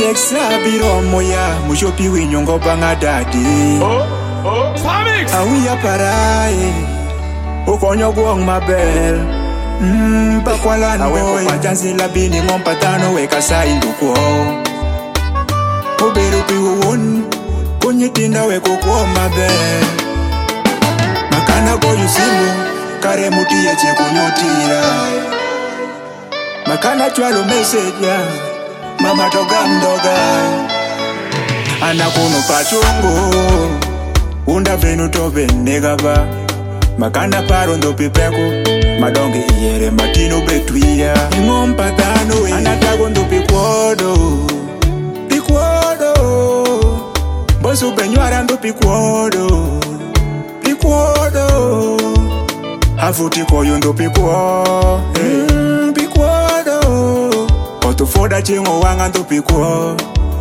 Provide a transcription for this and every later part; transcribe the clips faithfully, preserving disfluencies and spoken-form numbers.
teksa biro moya mushopi winyongo banga dadi. Oh, oh, Famix! Awiya parae ukonyo guong mabel. Mmm, pakwalan boy awe kupanjansi labini ngompatano weka sa induko. Oberu piwon kunyitinda weko kuo mabel. Makana go yusimu kare muti ya cheko nyotira. Makana chwalo message ya mama toga mdoga. Anakuno pachungu unda venu tobe negaba. Makana paro ndo pipeko madonge iyere matino betwia. Ngompa dhano anatago ndo pikwodo pikwodo. Bosu benywara ndo pikwodo pikwodo. Hafuti koyo ndo pikwo hey. mm, pikwodo. Otufoda chingo wanga ndo pikwo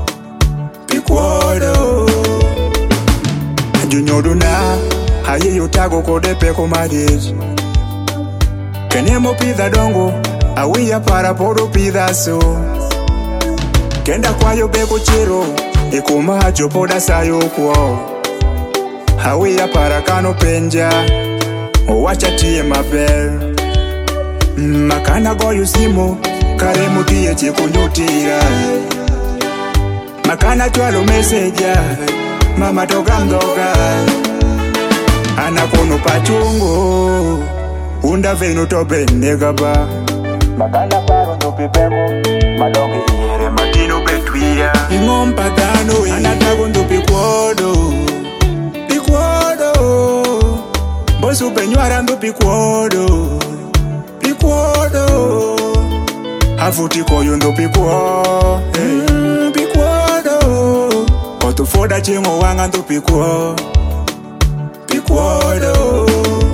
pikwodo. Junyodu na haye yotago kode peko madej. Kenemo pidha dongo awiya para podo pidha so. Kenda kwayo beko chiro ikuma jopoda sayo kwa. Hawiya para kano penja owacha tiye mabel. Makana goyu simo kare mutie chiko nyutira. Makana chwalo meseja mama toga mdoga. Anakono pachungu unda venu tobe negaba. Makana paro ndo pipeko madonge iyere matino betwia. Ingompa dhano anatago ndo pikwodo pikwodo. Bosu benywara ndo pikwodo pikwodo. Hafuti koyo ndo pikwo hey. mm, pikwodo. Otufoda chingo wanga ndo pikwo pikwodo.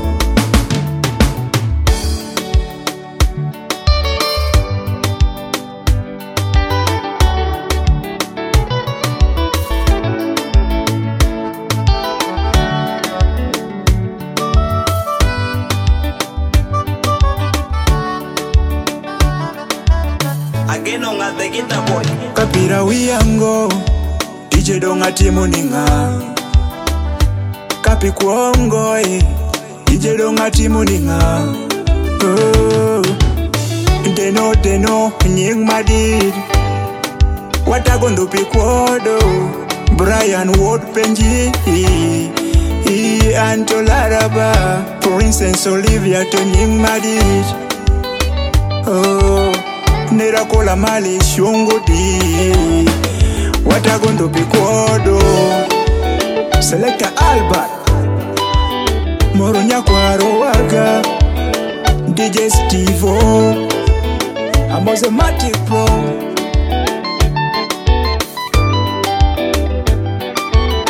Again on at the guitar boy. Kapira wiyango Ije donga timu ninga. Kapi kuongo eh. Ije donga timu ninga. Oh. Deno deno nying madid. Watagondo pikwodo. Brian Ward Penji I Anto Laraba Princess Olivia to nying madid. Oh. Nera kola mali shungu di. Watagondo pikwodo. Selector Albert Moro nyakwaro waga D J Stevo Amoze Matic Pro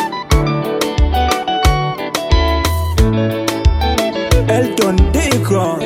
Elton Deacon